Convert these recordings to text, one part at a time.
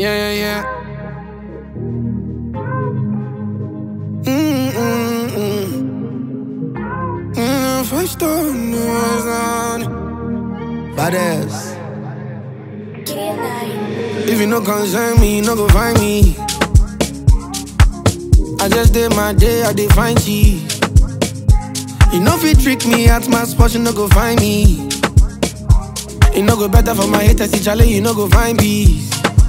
Yeah, yeah, yeah. First on badass. If you no concern me, you no go find me. I just did my day, I did find cheese. You know if you trick me at my spot, you no go find me. You no go better for my haters, see Charlie, you no go find peace.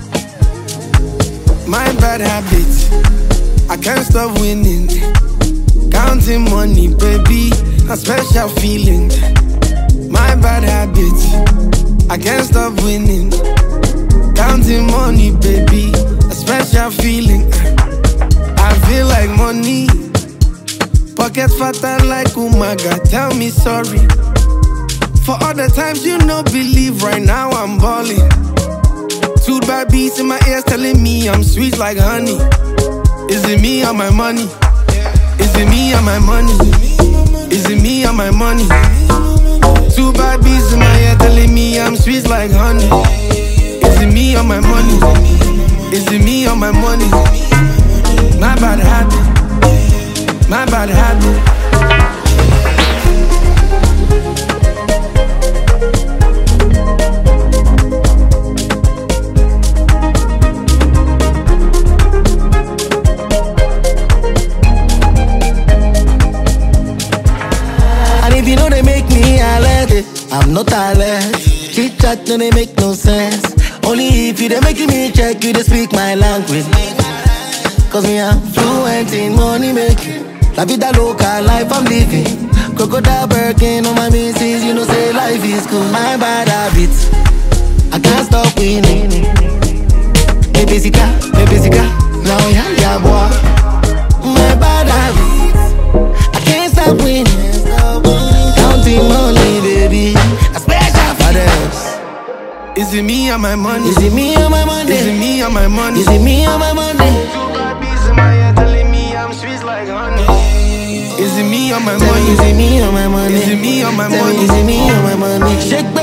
My bad habits, I can't stop winning. Counting money, baby, a special feeling. My bad habits, I can't stop winning. Counting money, baby, a special feeling. I feel like money, pocket fatter like Umaga. Tell me sorry for all the times you no believe. Right now I'm balling. Two bad beats in my ears telling me I'm sweet like honey. Is it me or my money? Is it me or my money? Is it me or my money? Two bad beats in my ear telling me I'm sweet like honey. Is it me or my money? Is it me or my money? My bad habit, my bad habit. If you know they make me alert, I'm not alert. Chit chat no they make no sense. Only if you they making me check, you they speak my language. Cause me I'm fluent in money making. La vida loca, life I'm living. Crocodile Birkin on my missus, you know say life is good. My bad habits, I can't stop winning. Me physical, now yeah boy. My bad habits, I can't stop winning. Money, baby, a special badass. Is it me or my money? Is it me or my money? Is it me or my money? Is it me or my money? Two bad beats in my ear telling me I'm sweet like honey. Is it me or my money? Is it me or my money? Is it me or my money? Is it me or my money? Shake